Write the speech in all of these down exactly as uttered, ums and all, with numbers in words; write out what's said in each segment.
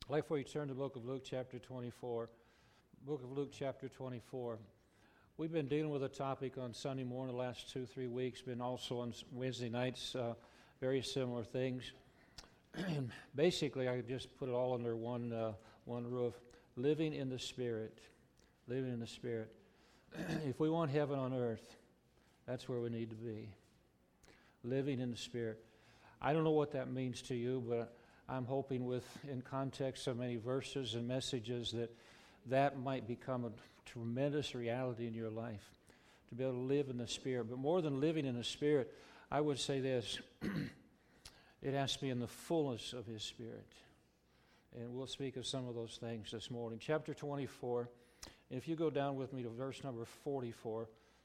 I'd like for you to turn to the book of Luke chapter twenty-four. Book of Luke chapter twenty-four. We've been dealing with a topic on Sunday morning the last two, three weeks, been also on Wednesday nights, uh, very similar things. And basically, I just put it all under one, uh, one roof. Living in the Spirit. Living in the Spirit. If we want heaven on earth, that's where we need to be. Living in the Spirit. I don't know what that means to you, but I'm hoping with, in context of many verses and messages, that that might become a tremendous reality in your life, to be able to live in the Spirit. But more than living in the Spirit, I would say this, it has to be in the fullness of His Spirit. And we'll speak of some of those things this morning. Chapter twenty-four, if you go down with me to verse number forty-four,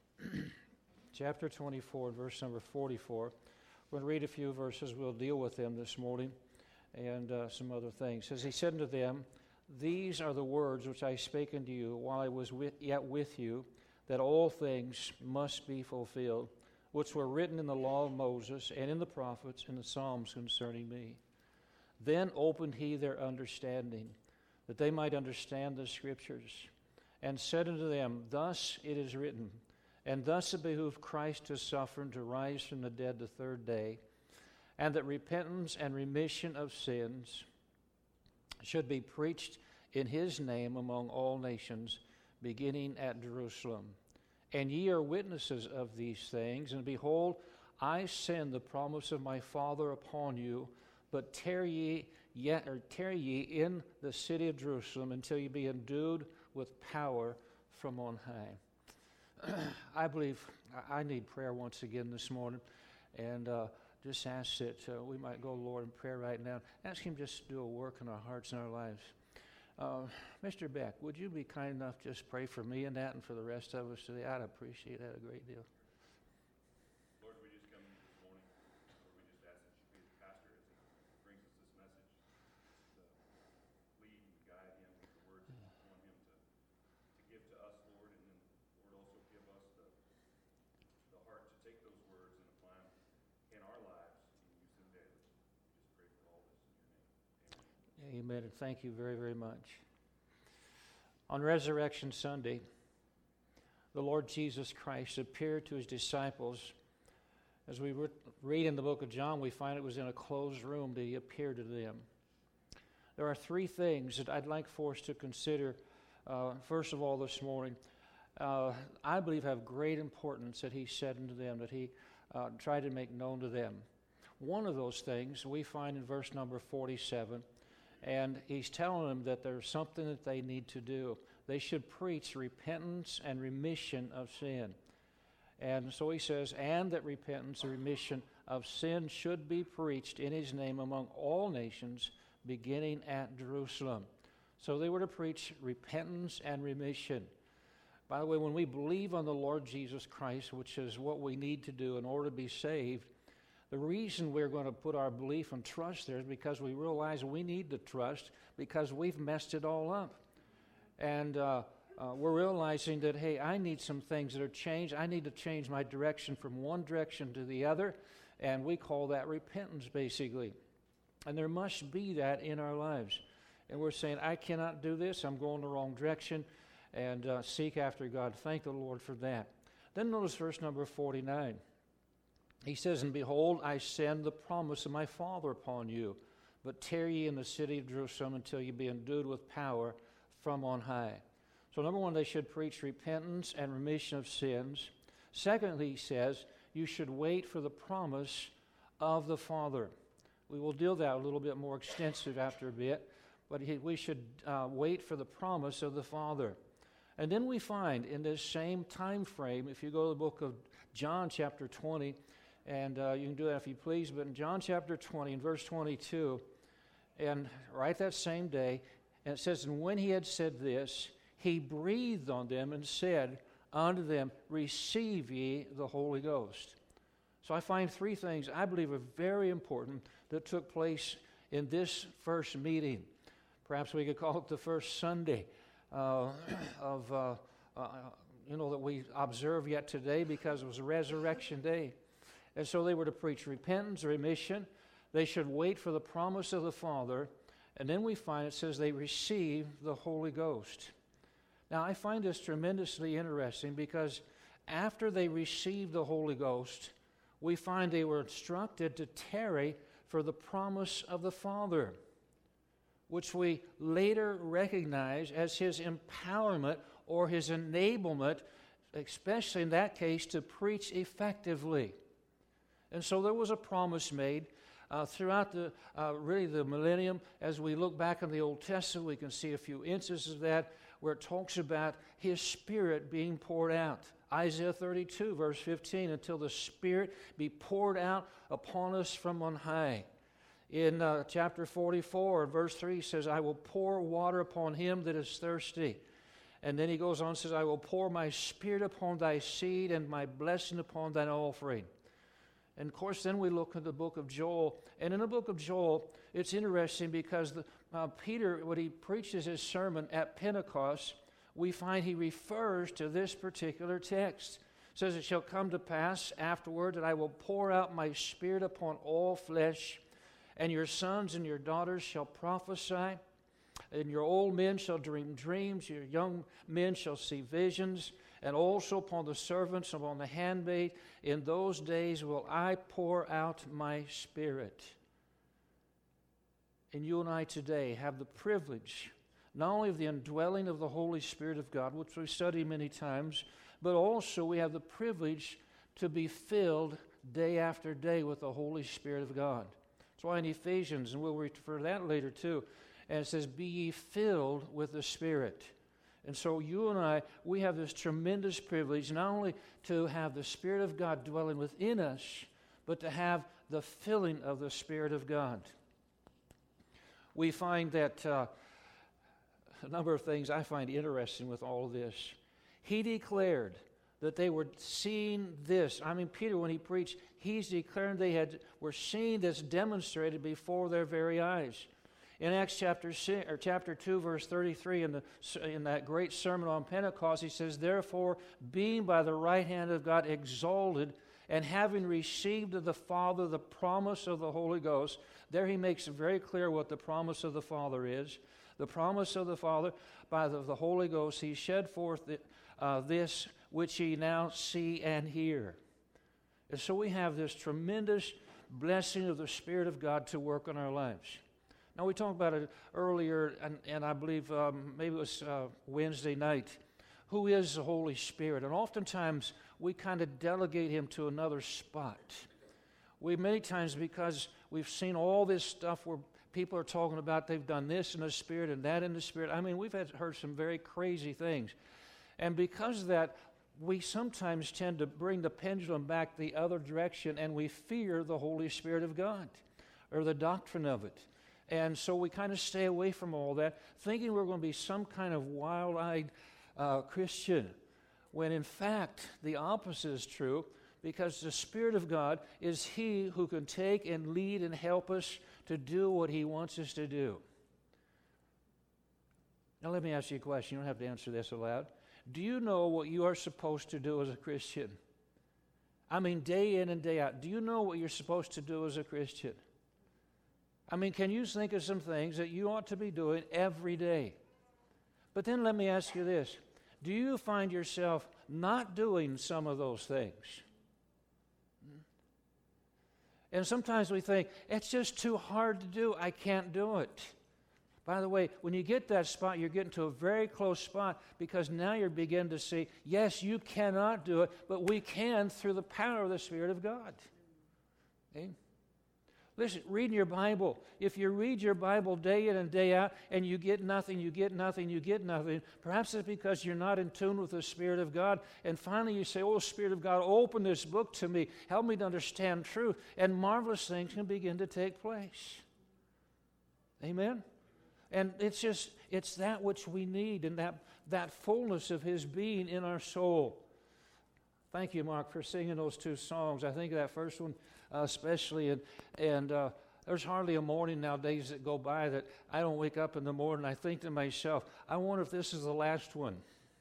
chapter twenty-four, verse number forty-four, we're going to read a few verses, we'll deal with them this morning, and uh, some other things. As he said unto them, These are the words which I spake unto you while I was with, yet with you, that all things must be fulfilled, which were written in the law of Moses, and in the prophets, and the Psalms concerning me. Then opened he their understanding, that they might understand the Scriptures, and said unto them, Thus it is written, and thus it behooved Christ to suffer and to rise from the dead the third day, and that repentance and remission of sins should be preached in his name among all nations, beginning at Jerusalem. And ye are witnesses of these things, and behold, I send the promise of my Father upon you, but tarry ye, yet, or tarry ye in the city of Jerusalem until ye be endued with power from on high. I believe I need prayer once again this morning, and uh, just ask that uh, we might go, Lord, in prayer right now. Ask Him just to do a work in our hearts and our lives. Uh, Mister Beck, would you be kind enough to just pray for me and that and for the rest of us today? I'd appreciate that a great deal. Lord, we just come this morning. Lord, we just ask that you be the pastor as he brings us this message. Just, uh, lead and guide him with the words that you want him to, to give to us, Lord, and then, Lord, also give us the, the heart to take those words and apply them in our lives and use them daily. We just pray for all this in your name. Amen. Amen, and thank you very, very much. On Resurrection Sunday, the Lord Jesus Christ appeared to his disciples. As we read in the book of John, we find it was in a closed room that he appeared to them. There are three things that I'd like for us to consider, uh, first of all, this morning. Uh, I believe have great importance that he said unto them, that he uh, tried to make known to them. One of those things we find in verse number forty-seven, and he's telling them that there's something that they need to do. They should preach repentance and remission of sin. And so he says, and that repentance and remission of sin should be preached in his name among all nations, beginning at Jerusalem. So they were to preach repentance and remission. By the way, when we believe on the Lord Jesus Christ, which is what we need to do in order to be saved, the reason we're going to put our belief and trust there is because we realize we need to trust because we've messed it all up. And uh, uh, we're realizing that, hey, I need some things that are changed. I need to change my direction from one direction to the other, and we call that repentance, basically. And there must be that in our lives. And we're saying, I cannot do this. I'm going the wrong direction, and uh, seek after God. Thank the Lord for that. Then notice verse number forty-nine. He says, And behold, I send the promise of my Father upon you, but tarry ye in the city of Jerusalem until ye be endued with power from on high. So number one, they should preach repentance and remission of sins. Secondly, he says, you should wait for the promise of the Father. We will deal that a little bit more extensive after a bit, but he, we should uh, wait for the promise of the Father. And then we find in this same time frame, if you go to the book of John chapter twenty, and uh, you can do that if you please, but in John chapter twenty, in verse twenty-two, and right that same day, and it says, And when he had said this, he breathed on them and said unto them, Receive ye the Holy Ghost. So I find three things I believe are very important that took place in this first meeting. Perhaps we could call it the first Sunday uh, of, uh, uh, you know, that we observe yet today because it was a resurrection day. And so they were to preach repentance, remission. They should wait for the promise of the Father. And then we find it says they received the Holy Ghost. Now, I find this tremendously interesting because after they received the Holy Ghost, we find they were instructed to tarry for the promise of the Father, which we later recognize as his empowerment or his enablement, especially in that case, to preach effectively. And so there was a promise made uh, throughout the uh, really the millennium. As we look back in the Old Testament, we can see a few instances of that where it talks about his Spirit being poured out. Isaiah thirty-two, verse fifteen, until the Spirit be poured out upon us from on high. In uh, chapter forty-four, verse three says, I will pour water upon him that is thirsty. And then he goes on and says, I will pour my Spirit upon thy seed and my blessing upon thine offering. And of course, then we look at the book of Joel. And in the book of Joel, it's interesting because the, uh, Peter, when he preaches his sermon at Pentecost, we find he refers to this particular text. It says, it shall come to pass afterward that I will pour out my Spirit upon all flesh, and your sons and your daughters shall prophesy, and your old men shall dream dreams, your young men shall see visions, and also upon the servants and upon the handmaid. In those days will I pour out my Spirit. And you and I today have the privilege not only of the indwelling of the Holy Spirit of God, which we've studied many times, but also we have the privilege to be filled day after day with the Holy Spirit of God. That's why in Ephesians, and we'll refer to that later too, and it says, be ye filled with the Spirit. And so you and I, we have this tremendous privilege not only to have the Spirit of God dwelling within us, but to have the filling of the Spirit of God. We find that uh, a number of things I find interesting with all of this. He declared that they were seeing this. I mean, Peter, when he preached, he's declaring they had were seeing this demonstrated before their very eyes. In Acts chapter six, or chapter two, verse thirty-three, in, the, in that great sermon on Pentecost, he says, therefore, being by the right hand of God exalted, and having received of the Father the promise of the Holy Ghost, there he makes it very clear what the promise of the Father is. The promise of the Father, by the, the Holy Ghost, he shed forth the, uh, this which ye now see and hear. And so we have this tremendous blessing of the Spirit of God to work in our lives. Now, we talked about it earlier, and, and I believe um, maybe it was uh, Wednesday night. Who is the Holy Spirit? And oftentimes, we kind of delegate him to another spot. We many times, because we've seen all this stuff where people are talking about they've done this in the Spirit and that in the Spirit. I mean, we've had, heard some very crazy things. And because of that, we sometimes tend to bring the pendulum back the other direction, and we fear the Holy Spirit of God or the doctrine of it. And so we kind of stay away from all that, thinking we're going to be some kind of wild-eyed uh, Christian, when in fact the opposite is true, because the Spirit of God is he who can take and lead and help us to do what he wants us to do. Now let me ask you a question. You don't have to answer this aloud. Do you know what you are supposed to do as a Christian? I mean, day in and day out. Do you know what you're supposed to do as a Christian? I mean, can you think of some things that you ought to be doing every day? But then let me ask you this. Do you find yourself not doing some of those things? And sometimes we think, it's just too hard to do. I can't do it. By the way, when you get that spot, you're getting to a very close spot, because now you're beginning to see, yes, you cannot do it, but we can through the power of the Spirit of God. Okay? Listen, reading your Bible. If you read your Bible day in and day out and you get nothing, you get nothing, you get nothing, perhaps it's because you're not in tune with the Spirit of God. And finally you say, oh, Spirit of God, open this book to me. Help me to understand truth. And marvelous things can begin to take place. Amen? And it's just, it's that which we need, and that, that fullness of his being in our soul. Thank you, Mark, for singing those two songs. I think that first one uh, especially, and, and uh, there's hardly a morning nowadays that go by that I don't wake up in the morning and I think to myself, I wonder if this is the last one.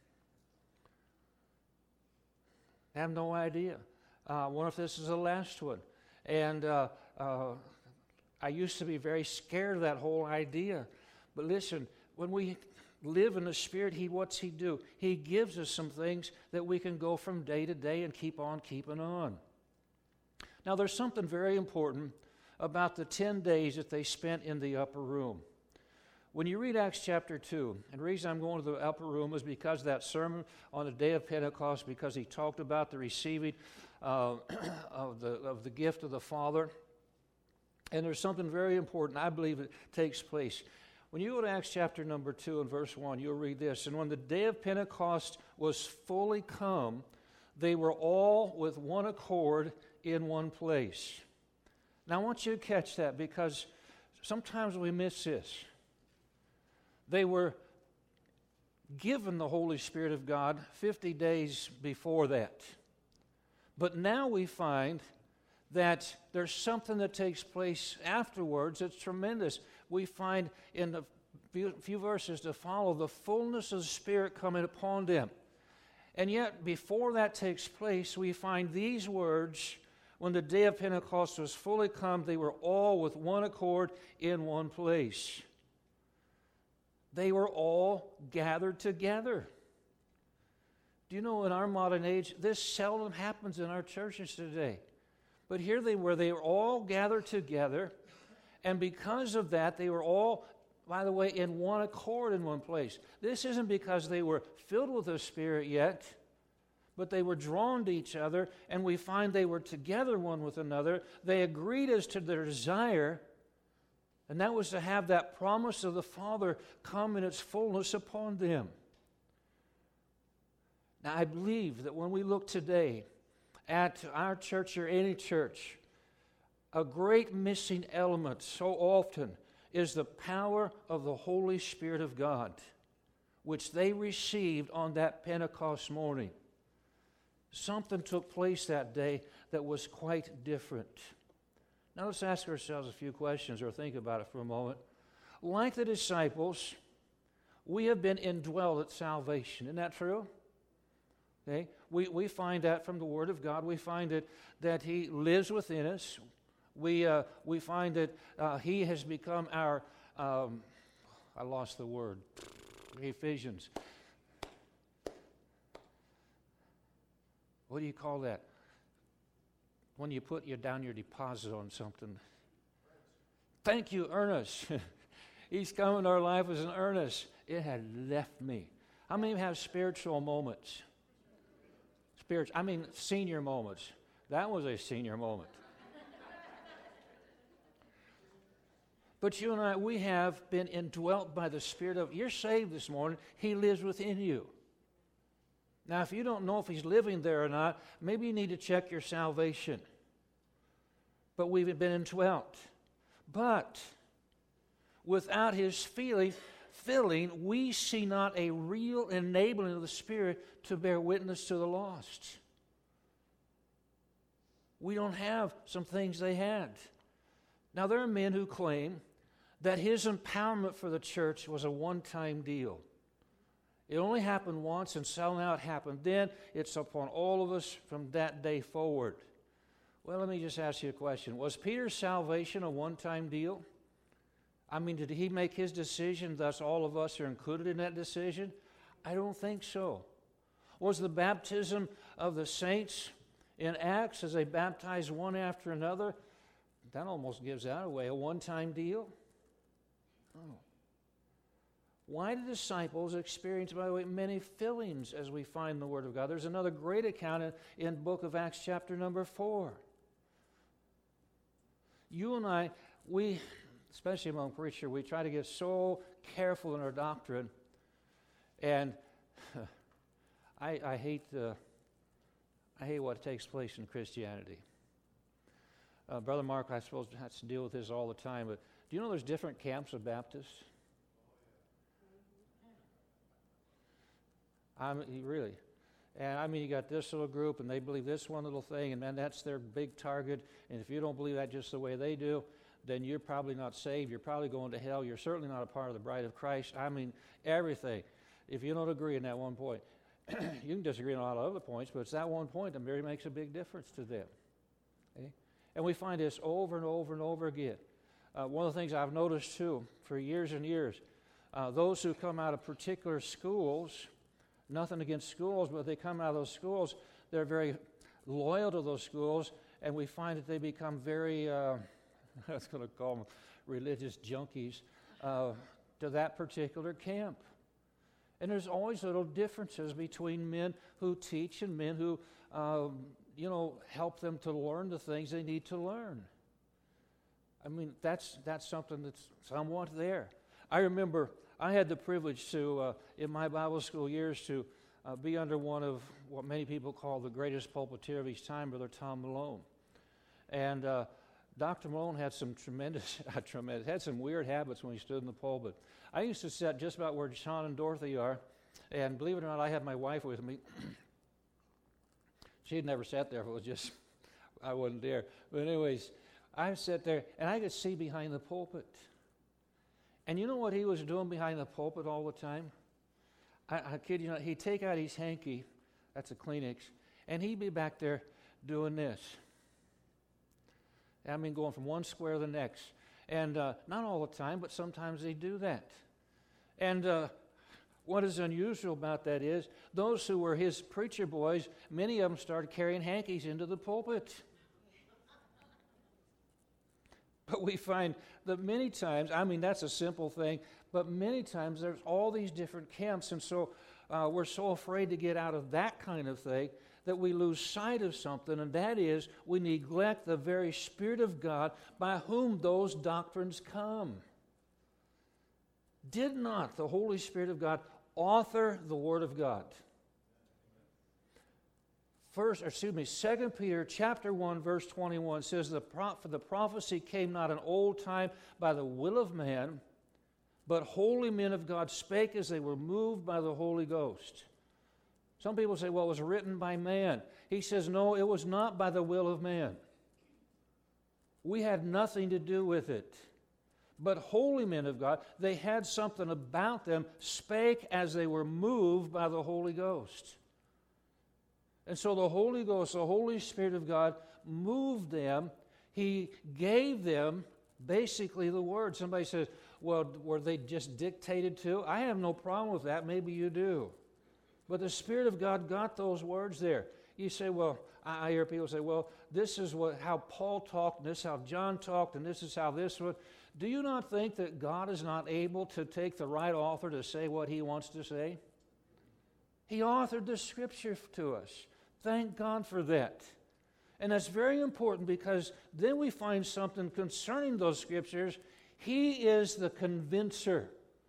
I have no idea. Uh, I wonder if this is the last one. And uh, uh, I used to be very scared of that whole idea. But listen, when we live in the Spirit, He what's He do? He gives us some things that we can go from day to day and keep on keeping on. Now, there's something very important about the ten days that they spent in the upper room. When you read Acts chapter two, and the reason I'm going to the upper room is because of that sermon on the day of Pentecost, because he talked about the receiving uh, of, the, of the gift of the Father. And there's something very important, I believe, that takes place. When you go to Acts chapter number two and verse one, you'll read this. And when the day of Pentecost was fully come, they were all with one accord in one place. Now, I want you to catch that, because sometimes we miss this. They were given the Holy Spirit of God fifty days before that. But now we find that there's something that takes place afterwards that's tremendous. We find in the few, few verses to follow the fullness of the Spirit coming upon them. And yet, before that takes place, we find these words: when the day of Pentecost was fully come, they were all with one accord in one place. They were all gathered together. Do you know, in our modern age, this seldom happens in our churches today. But here they were, they were all gathered together, and because of that, they were all, by the way, in one accord in one place. This isn't because they were filled with the Spirit yet, but they were drawn to each other, and we find they were together one with another. They agreed as to their desire, and that was to have that promise of the Father come in its fullness upon them. Now, I believe that when we look today at our church or any church, a great missing element so often is the power of the Holy Spirit of God, which they received on that Pentecost morning. Something took place that day that was quite different. Now let's ask ourselves a few questions, or think about it for a moment. Like the disciples, we have been indwelled at salvation. Isn't that true? Okay? We, we find that from the Word of God. We find that, that He lives within us. We, uh, we find that uh, He has become our, um, I lost the word, Ephesians. What do you call that? When you put your down your deposit on something. Thank you, earnest. He's come in our life as an earnest. It had left me. How many have spiritual moments? Spiritual, I mean senior moments. That was a senior moment. But you and I, we have been indwelt by the Spirit of, you're saved this morning. He lives within you. Now, if you don't know if He's living there or not, maybe you need to check your salvation. But we've been indwelt. But without His feeling, filling, we see not a real enabling of the Spirit to bear witness to the lost. We don't have some things they had. Now, there are men who claim that His empowerment for the church was a one-time deal. It only happened once, and so now it happened then. It's upon all of us from that day forward. Well, let me just ask you a question. Was Peter's salvation a one-time deal? I mean, did he make his decision, thus all of us are included in that decision? I don't think so. Was the baptism of the saints in Acts, as they baptized one after another, that almost gives that away, a one-time deal? Oh. Why did disciples experience, by the way, many fillings as we find in the Word of God? There's another great account in, in the book of Acts chapter number four. You and I, we, especially among preachers, we try to get so careful in our doctrine. And I, I hate the, I hate what takes place in Christianity. Uh, Brother Mark, I suppose, has to deal with this all the time, but do you know there's different camps of Baptists? I mean, really. And I mean, you got this little group, and they believe this one little thing, and then that's their big target. And if you don't believe that just the way they do, then you're probably not saved. You're probably going to hell. You're certainly not a part of the bride of Christ. I mean, everything. If you don't agree on that one point, you can disagree on a lot of other points, but it's that one point that really makes a big difference to them. Okay? And we find this over and over and over again. uh, one of the things I've noticed too for years and years, uh, those who come out of particular schools, nothing against schools, but they come out of those schools, they're very loyal to those schools, and we find that they become very, uh, I was going to call them religious junkies, uh, to that particular camp. And there's always little differences between men who teach and men who, um, you know, help them to learn the things they need to learn. I mean, that's that's something that's somewhat there. I remember I had the privilege to, uh, in my Bible school years, to uh, be under one of what many people call the greatest pulpiteer of his time, Brother Tom Malone. And uh, Doctor Malone had some tremendous, tremendous, had some weird habits when he stood in the pulpit. I used to sit just about where Sean and Dorothy are, and believe it or not, I had my wife with me. She had never sat there if it was just, I wasn't there. But anyways, I sat there, and I could see behind the pulpit. And you know what he was doing behind the pulpit all the time? I, I kid you not, he'd take out his hanky, that's a Kleenex, and he'd be back there doing this. I mean, going from one square to the next. And uh, not all the time, but sometimes they do that. And uh, what is unusual about that is, those who were his preacher boys, many of them started carrying hankies into the pulpit. But we find that many times, I mean, that's a simple thing, but many times there's all these different camps, and so uh, we're so afraid to get out of that kind of thing that we lose sight of something, and that is we neglect the very Spirit of God by whom those doctrines come. Did not the Holy Spirit of God author the Word of God? First, or excuse me, Second Peter chapter one, verse twenty-one says, the pro- For the prophecy came not in old time by the will of man, but holy men of God spake as they were moved by the Holy Ghost. Some people say, well, it was written by man. He says, no, it was not by the will of man. We had nothing to do with it. But holy men of God, they had something about them, spake as they were moved by the Holy Ghost. And so the Holy Ghost, the Holy Spirit of God, moved them. He gave them basically the Word. Somebody says, well, were they just dictated to? I have no problem with that. Maybe you do. But the Spirit of God got those words there. You say, well, I hear people say, well, this is what how Paul talked, and this is how John talked, and this is how this was. Do you not think that God is not able to take the right author to say what he wants to say? He authored the Scripture to us. Thank God for that. And that's very important, because then we find something concerning those Scriptures. He is the convincer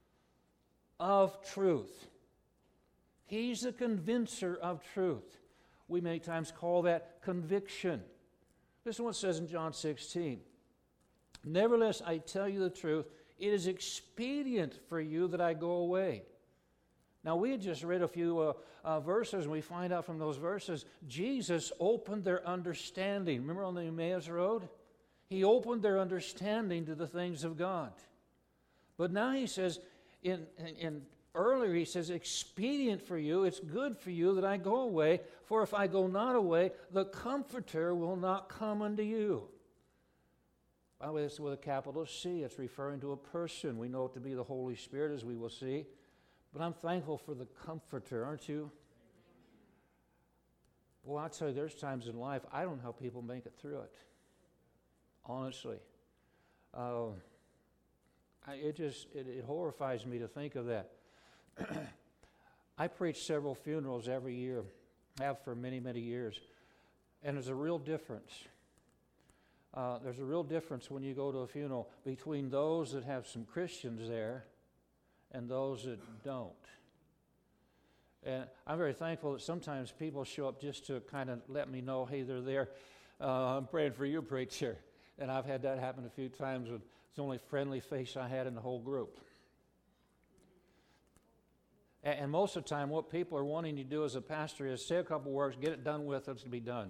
of truth. He's the convincer of truth. We many times call that conviction. Listen to what it says in John sixteen. Nevertheless, I tell you the truth, it is expedient for you that I go away. Now, we had just read a few uh, uh, verses, and we find out from those verses, Jesus opened their understanding. Remember on the Emmaus Road? He opened their understanding to the things of God. But now he says, in, in, in earlier he says, expedient for you, it's good for you that I go away, for if I go not away, the Comforter will not come unto you. By the way, it's with a capital C. It's referring to a person. We know it to be the Holy Spirit, as we will see. But I'm thankful for the Comforter, aren't you? Well, I'll tell you, there's times in life I don't know how people make it through it. Honestly. Uh, I, it just, it, it horrifies me to think of that. I preach several funerals every year, have for many, many years. And there's a real difference. Uh, there's a real difference when you go to a funeral between those that have some Christians there and those that don't. And I'm very thankful that sometimes people show up just to kind of let me know, hey, they're there. Uh, I'm praying for you, preacher. And I've had that happen a few times with the only friendly face I had in the whole group. And, and most of the time, what people are wanting to do as a pastor is say a couple words, get it done with, it's to be done.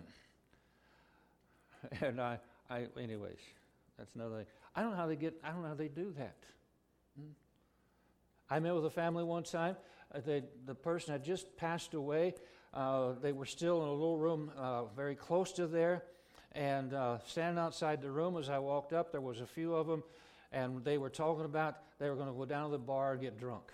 And I, I, anyways, that's another thing. I don't know how they get. I don't know how they do that. Hmm? I met with a family one time. Uh, they, the person had just passed away. Uh, they were still in a little room uh, very close to there, And uh, standing outside the room as I walked up, there was a few of them, and they were talking about they were going to go down to the bar and get drunk.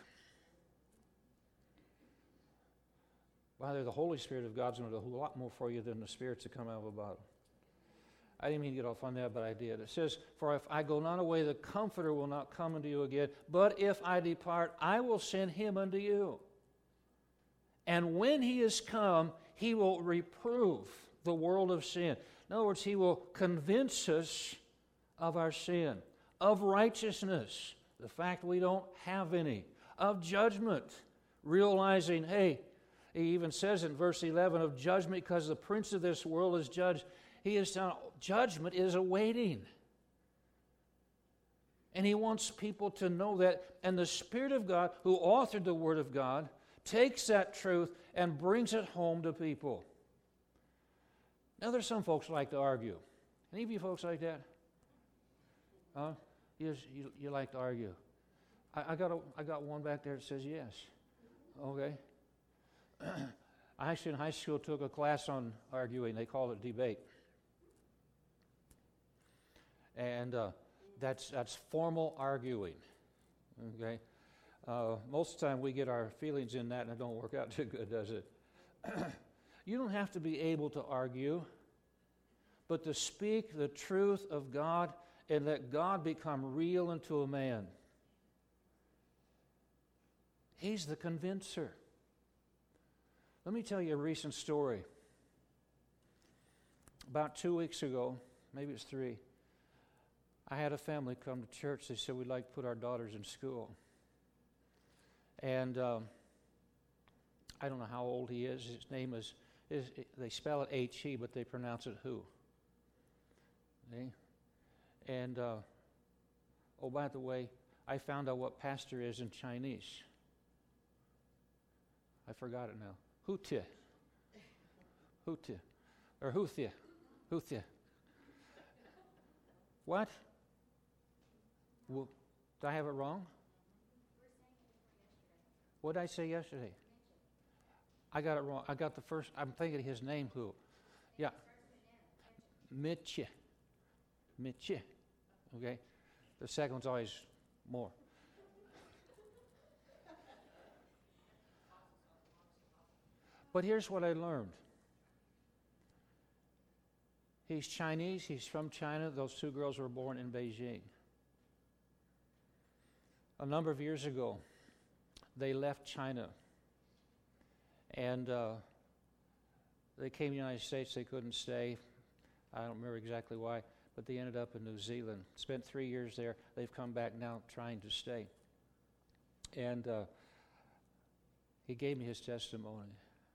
Well, the Holy Spirit of God's going to do a whole lot more for you than the spirits that come out of a bottle. I didn't mean to get off on that, but I did. It says, for if I go not away, the Comforter will not come unto you again. But if I depart, I will send him unto you. And when he is come, he will reprove the world of sin. In other words, he will convince us of our sin, of righteousness, the fact we don't have any, of judgment, realizing, hey, he even says in verse eleven of judgment, because the prince of this world is judged. He is down, judgment is awaiting. And he wants people to know that. And the Spirit of God, who authored the Word of God, takes that truth and brings it home to people. Now, there's some folks who like to argue. Any of you folks like that? Huh? You, you, you like to argue. I, I, got a, I got one back there that says yes. Okay. I actually in high school took a class on arguing. They called it debate. And uh, that's that's formal arguing. Okay. Uh, most of the time we get our feelings in that and it don't work out too good, does it? You don't have to be able to argue, but to speak the truth of God and let God become real unto a man. He's the convincer. Let me tell you a recent story. About two weeks ago, maybe it's three, I had a family come to church. They said, we'd like to put our daughters in school. And um, I don't know how old he is. His name is, is they spell it H E, but they pronounce it Hu. Okay? And, uh, oh, by the way, I found out what pastor is in Chinese. I forgot it now. Hutie. Hutie. Or Huthia. Huthia. What? Well, did I have it wrong? What did I say yesterday? I got it wrong. I got the first, I'm thinking his name, who? Yeah. Mitche. Mitche. Okay? The second one's always more. But here's what I learned. He's Chinese. He's from China. Those two girls were born in Beijing. A number of years ago, they left China. And uh, they came to the United States. They couldn't stay. I don't remember exactly why. But they ended up in New Zealand. Spent three years there. They've come back now trying to stay. And uh, he gave me his testimony.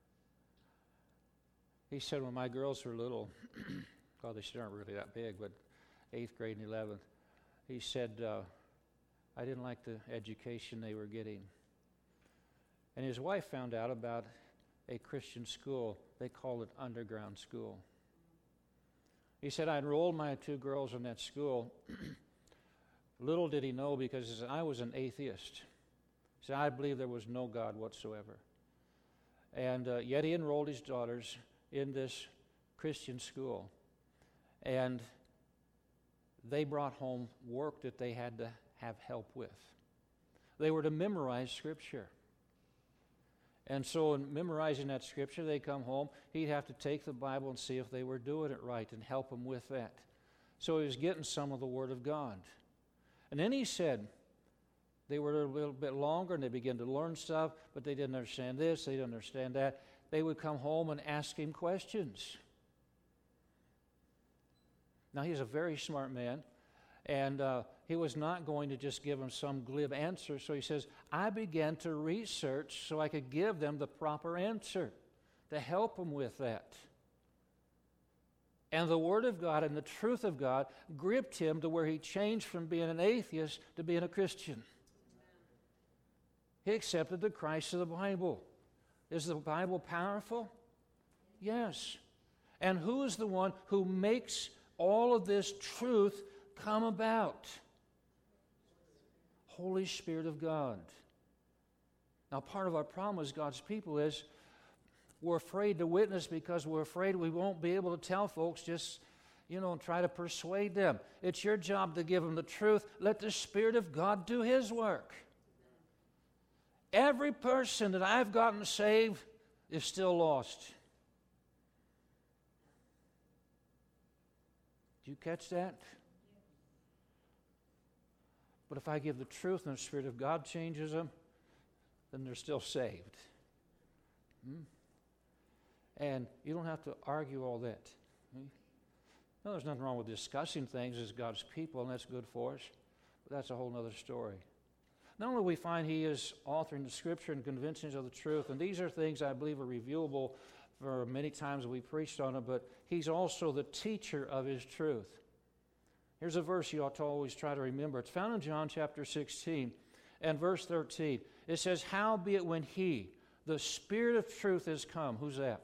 He said, when my girls were little, well, they still aren't really that big, but eighth grade and eleventh, he said, uh, I didn't like the education they were getting. And his wife found out about a Christian school. They called it underground school. He said, I enrolled my two girls in that school. Little did he know, because he said, I was an atheist. He said, I believed there was no God whatsoever. And uh, yet he enrolled his daughters in this Christian school. And they brought home work that they had to have help with. They were to memorize Scripture. And so in memorizing that Scripture, they come home, he'd have to take the Bible and see if they were doing it right and help them with that. So he was getting some of the Word of God. And then he said, they were a little bit longer and they began to learn stuff, but they didn't understand this, they didn't understand that. They would come home and ask him questions. Now, he's a very smart man, and uh, he was not going to just give them some glib answer. So he says, I began to research so I could give them the proper answer, to help them with that. And the Word of God and the truth of God gripped him to where he changed from being an atheist to being a Christian. He accepted the Christ of the Bible. Is the Bible powerful? Yes. And who is the one who makes all of this truth come about? Holy Spirit of God. Now, part of our problem as God's people is we're afraid to witness because we're afraid we won't be able to tell folks just, you know, and try to persuade them. It's your job to give them the truth. Let the Spirit of God do His work. Every person that I've gotten saved is still lost. Do you catch that? But if I give the truth and the Spirit of God changes them, then they're still saved. Hmm? And you don't have to argue all that. Hmm? No, there's nothing wrong with discussing things as God's people, and that's good for us. But that's a whole other story. Not only do we find He is authoring the Scripture and convincing us of the truth, and these are things I believe are reviewable for many times we preached on it, but He's also the teacher of His truth. Here's a verse you ought to always try to remember. It's found in John chapter sixteen and verse thirteen. It says, "Howbeit when He, the Spirit of truth, is come," who's that?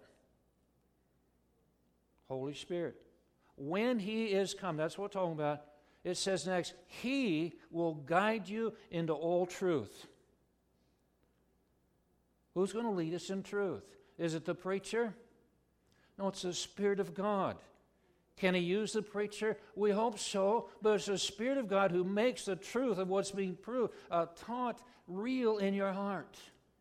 Holy Spirit. When He is come, that's what we're talking about. It says next, He will guide you into all truth. Who's going to lead us in truth? Is it the preacher? No, it's the Spirit of God. Can He use the preacher? We hope so, but it's the Spirit of God who makes the truth of what's being proved, uh, taught, real in your heart.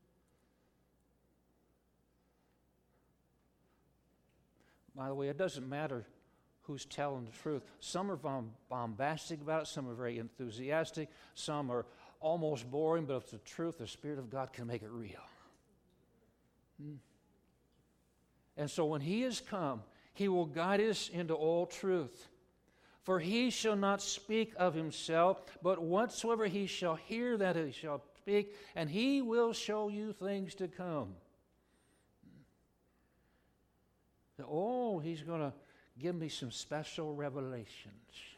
By the way, it doesn't matter who's telling the truth. Some are bombastic about it, some are very enthusiastic, some are almost boring, but if it's the truth, the Spirit of God can make it real. Hmm. And so when He is come, He will guide us into all truth. For He shall not speak of Himself, but whatsoever He shall hear, that He shall speak, and He will show you things to come. Oh, He's going to give me some special revelations.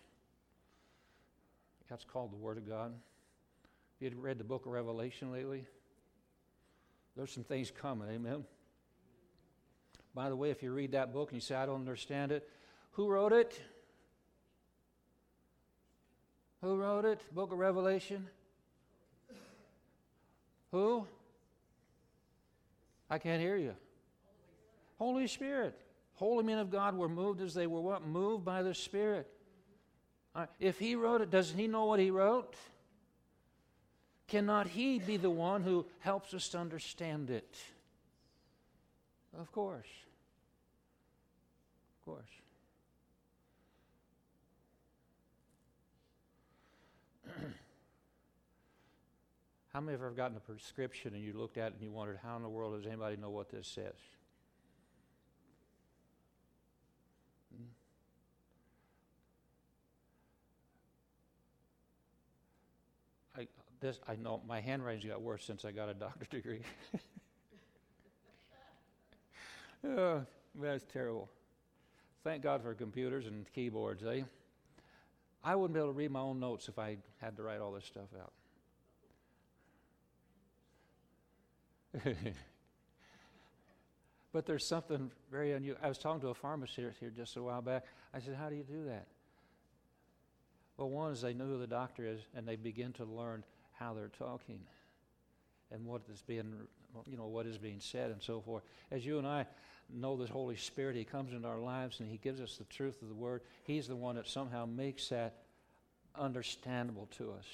That's called the Word of God. If you'd read the book of Revelation lately, there's some things coming, amen? By the way, if you read that book and you say, I don't understand it, who wrote it? Who wrote it? Book of Revelation? Who? I can't hear you. Holy Spirit. Holy men of God were moved as they were what? Moved by the Spirit. Right. If He wrote it, doesn't He know what He wrote? Cannot He be the one who helps us to understand it? Of course. Of course. How many have ever gotten a prescription and you looked at it and you wondered, how in the world does anybody know what this says? Hmm? I, this, I know my handwriting's got worse since I got a doctorate degree. Oh, that's terrible. Thank God for computers and keyboards, eh? I wouldn't be able to read my own notes if I had to write all this stuff out. But there's something very unusual. I was talking to a pharmacist here, here just a while back. I said, how do you do that? Well, one is they know who the doctor is, and they begin to learn how they're talking and what is being, you know, what is being said and so forth. As you and I know the Holy Spirit, He comes into our lives and He gives us the truth of the Word. He's the one that somehow makes that understandable to us.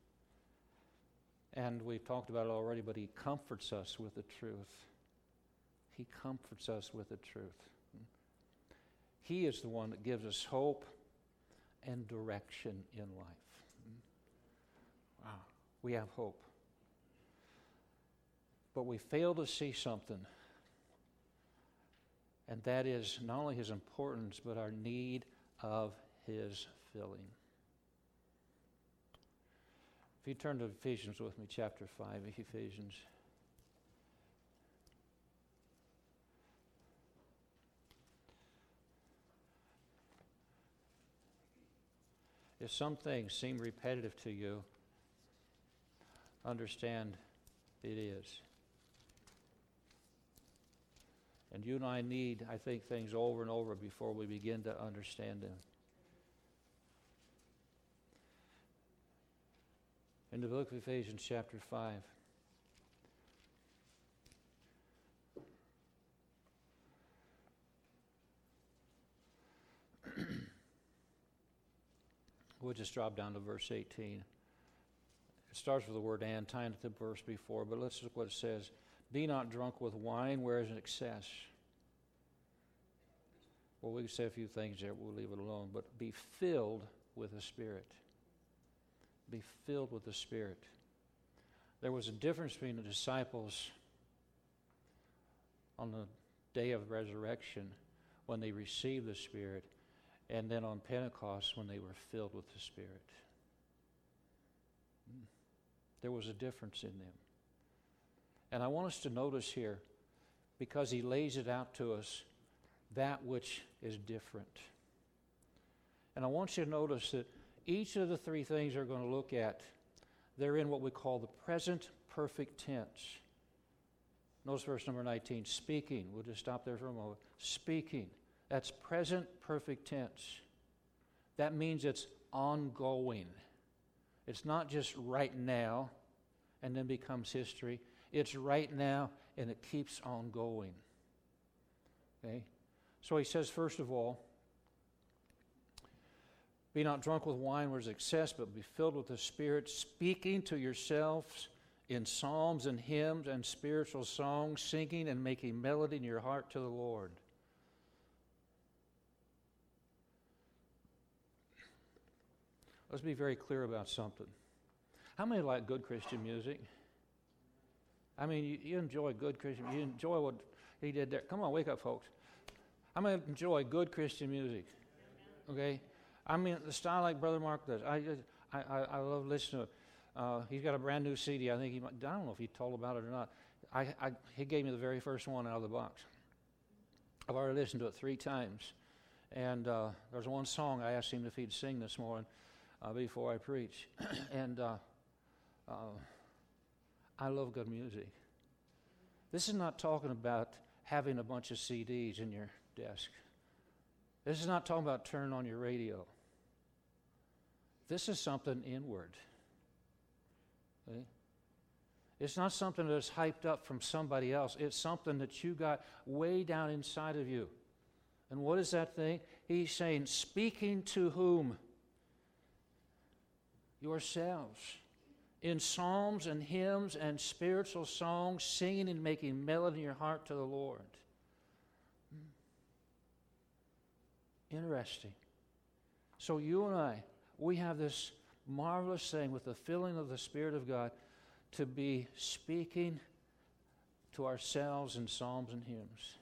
And we've talked about it already, but He comforts us with the truth. He comforts us with the truth. He is the one that gives us hope and direction in life. Wow, we have hope. But we fail to see something, and that is not only His importance, but our need of His filling. If you turn to Ephesians with me, chapter five, Ephesians. If some things seem repetitive to you, understand it is. And you and I need, I think, things over and over before we begin to understand them. In the book of Ephesians, chapter five. We'll just drop down to verse eighteen. It starts with the word and, tying it to the verse before, but let's look what it says. Be not drunk with wine, whereas in excess. Well, we can say a few things there, we'll leave it alone, but be filled with the Spirit. Be filled with the Spirit. There was a difference between the disciples on the day of resurrection when they received the Spirit, and then on Pentecost when they were filled with the Spirit. There was a difference in them. And I want us to notice here, because he lays it out to us, that which is different. And I want you to notice that each of the three things we're going to look at, they're in what we call the present perfect tense. Notice verse number nineteen, speaking. We'll just stop there for a moment. Speaking. That's present perfect tense. That means it's ongoing. It's not just right now and then becomes history. It's right now and it keeps on going. Okay? So he says, first of all, be not drunk with wine where is excess, but be filled with the Spirit, speaking to yourselves in psalms and hymns and spiritual songs, singing and making melody in your heart to the Lord. Let's be very clear about something. How many like good Christian music? I mean, you, you enjoy good Christian music. You enjoy what he did there. Come on, wake up, folks. How many enjoy good Christian music? Okay? I mean, the style like Brother Mark does. I just, I, I, I love listening to it. Uh, he's got a brand new C D. I think he might, I don't know if he told about it or not. I, I, he gave me the very first one out of the box. I've already listened to it three times. And uh, there's one song I asked him if he'd sing this morning uh, before I preach. and uh, uh, I love good music. This is not talking about having a bunch of C Ds in your desk. This is not talking about turning on your radio. This is something inward. Okay? It's not something that's hyped up from somebody else. It's something that you got way down inside of you. And what is that thing? He's saying, speaking to whom? Yourselves. In psalms and hymns and spiritual songs, singing and making melody in your heart to the Lord. Interesting. So you and I, we have this marvelous thing with the filling of the Spirit of God to be speaking to ourselves in psalms and hymns.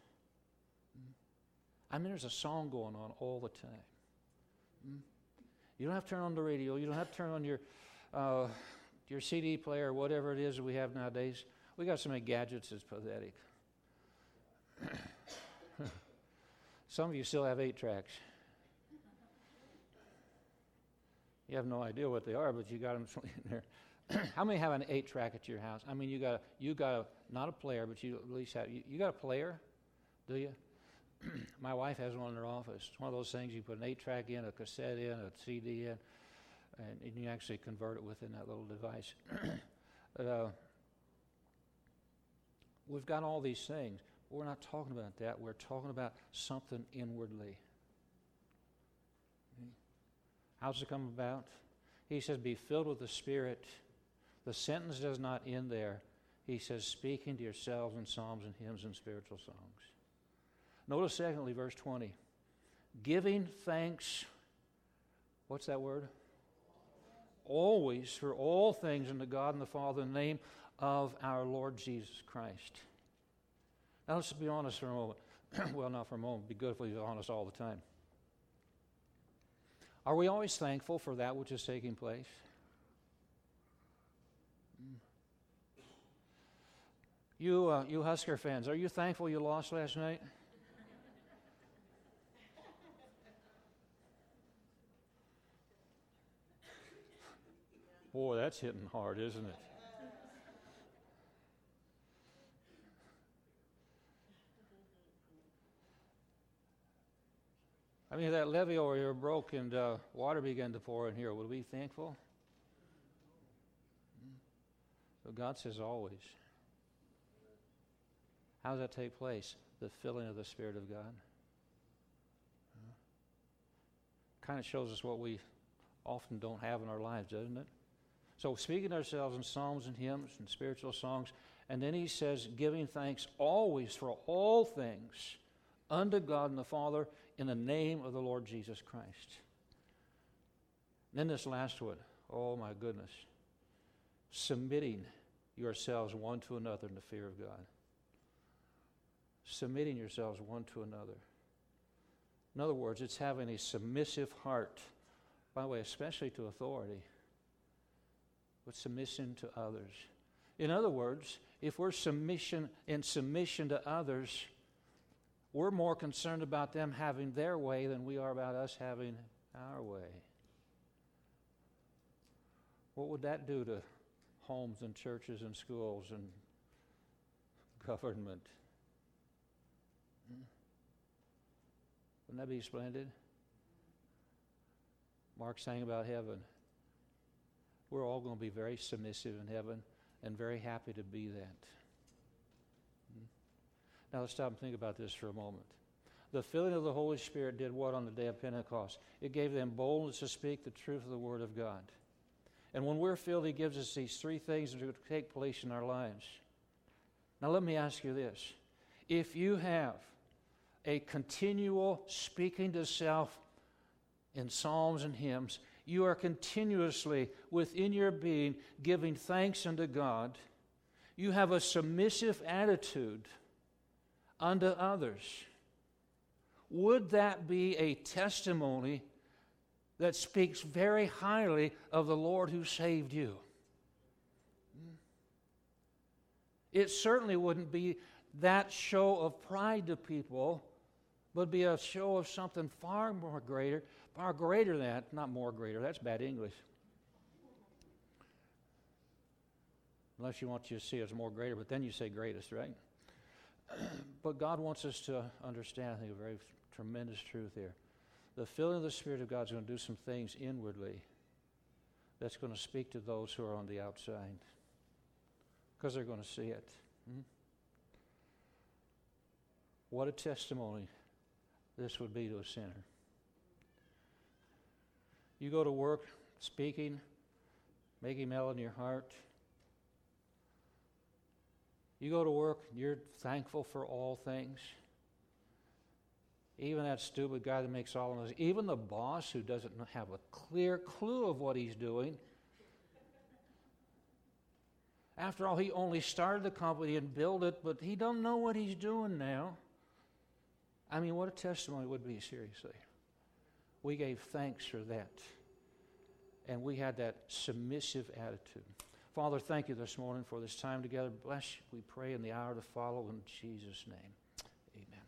I mean, there's a song going on all the time. You don't have to turn on the radio. You don't have to turn on your uh, your C D player or whatever it is that we have nowadays. We got so many gadgets, it's pathetic. Some of you still have eight tracks. You have no idea what they are, but you got them in there. How many have an eight track at your house? I mean, you got you got a, not a player, but you at least have you, you got a player, do you? My wife has one in her office. It's one of those things you put an eight track in, a cassette in, a C D in, and, and you actually convert it within that little device. but, uh, we've got all these things. But we're not talking about that. We're talking about something inwardly. How's it come about? He says, be filled with the Spirit. The sentence does not end there. He says, speaking to yourselves in psalms and hymns and spiritual songs. Notice secondly, verse twenty. Giving thanks, what's that word? Always for all things unto God and the Father in the name of our Lord Jesus Christ. Now let's be honest for a moment. Well, not for a moment. It'd be good if we were honest all the time. Are we always thankful for that which is taking place? You, uh, you Husker fans, are you thankful you lost last night? Boy, that's hitting hard, isn't it? I mean, if that levee over here broke and uh, water began to pour in here, would we be thankful? So God says always. How does that take place? The filling of the Spirit of God. Kind of shows us what we often don't have in our lives, doesn't it? So speaking to ourselves in psalms and hymns and spiritual songs, and then he says, giving thanks always for all things unto God and the Father in the name of the Lord Jesus Christ. And then this last one, oh my goodness, submitting yourselves one to another in the fear of God. Submitting yourselves one to another. In other words, it's having a submissive heart, by the way, especially to authority, but submission to others. In other words, if we're submission in submission to others, we're more concerned about them having their way than we are about us having our way. What would that do to homes and churches and schools and government? Wouldn't that be splendid? Mark sang about heaven. We're all going to be very submissive in heaven and very happy to be that. Now let's stop and think about this for a moment. The filling of the Holy Spirit did what on the day of Pentecost? It gave them boldness to speak the truth of the Word of God. And when we're filled, He gives us these three things that are going to take place in our lives. Now let me ask you this. If you have a continual speaking to self in psalms and hymns, you are continuously within your being giving thanks unto God. You have a submissive attitude unto others. Would that be a testimony that speaks very highly of the Lord who saved you? It certainly wouldn't be that show of pride to people, but be a show of something far more greater, far greater than that, not more greater, that's bad English. Unless you want you to see it as more greater, but then you say greatest, right? But God wants us to understand, I think, a very tremendous truth here. The filling of the Spirit of God is going to do some things inwardly that's going to speak to those who are on the outside, because they're going to see it. Hmm? What a testimony this would be to a sinner. You go to work speaking, making melody in your heart. You go to work, you're thankful for all things. Even that stupid guy that makes all of those, even the boss who doesn't have a clear clue of what he's doing. After all, he only started the company and built it, but he don't know what he's doing now. I mean, what a testimony it would be, seriously. We gave thanks for that. And we had that submissive attitude. Father, thank you this morning for this time together. Bless you, we pray, in the hour to follow. In Jesus' name, amen.